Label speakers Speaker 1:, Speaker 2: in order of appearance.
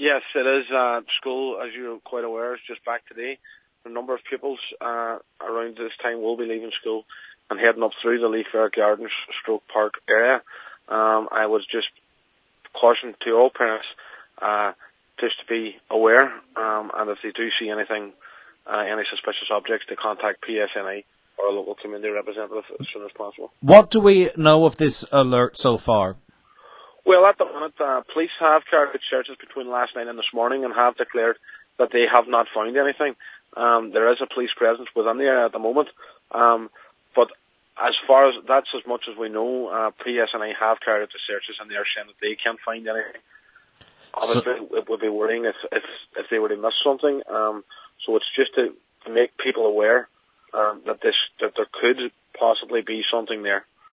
Speaker 1: Yes, it is. School, as you're quite aware, is just back today. A number of pupils around this time will be leaving school and heading up through the Leith Fair Gardens Stroke Park area. I would just caution to all parents just to be aware, and if they do see anything, any suspicious objects, to contact PSNI or a local community representative as soon as possible.
Speaker 2: What do we know of this alert so far?
Speaker 1: Well, at the moment, police have carried out searches between last night and this morning and have declared that they have not found anything. There is a police presence within the area at the moment, but as far as that's as much as we know, PSNI have carried out the searches and they are saying that they can't find anything. Obviously, it would be worrying if they were to miss something. So it's just to make people aware that there could possibly be something there.